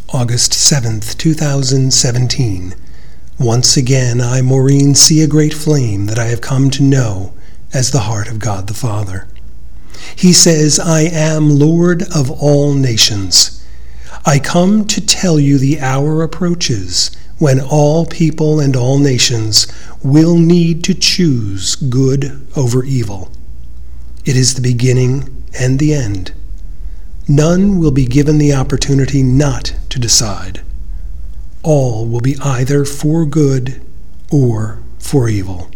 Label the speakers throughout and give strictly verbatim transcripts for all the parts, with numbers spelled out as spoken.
Speaker 1: August seventh, two thousand seventeen. Once again I, Maureen, see a great flame that I have come to know as the heart of God the Father. He says, I am Lord of all nations. I come to tell you the hour approaches when all people and all nations will need to choose good over evil. It is the beginning and the end. None will be given the opportunity not to decide. All will be either for good or for evil.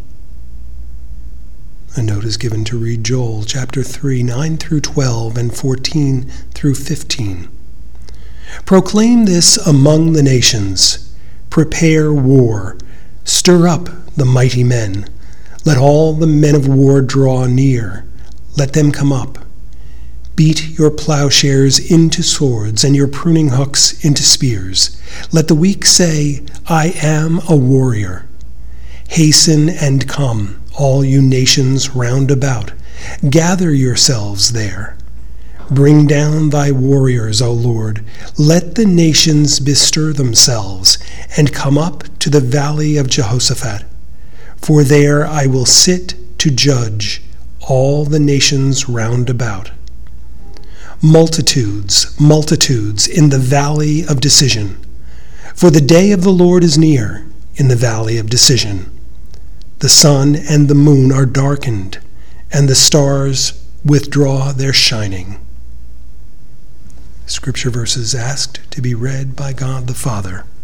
Speaker 1: A note is given to read Joel chapter three, nine through twelve, and fourteen through fifteen. Proclaim this among the nations. Prepare war. Stir up the mighty men. Let all the men of war draw near. Let them come up. Beat your plowshares into swords and your pruning hooks into spears. Let the weak say, I am a warrior. Hasten and come, all you nations round about. Gather yourselves there. Bring down thy warriors, O Lord. Let the nations bestir themselves and come up to the valley of Jehoshaphat. For there I will sit to judge all the nations round about. Multitudes, multitudes in the valley of decision. For the day of the Lord is near in the valley of decision. The sun and the moon are darkened, and the stars withdraw their shining. Scripture verses asked to be read by God the Father.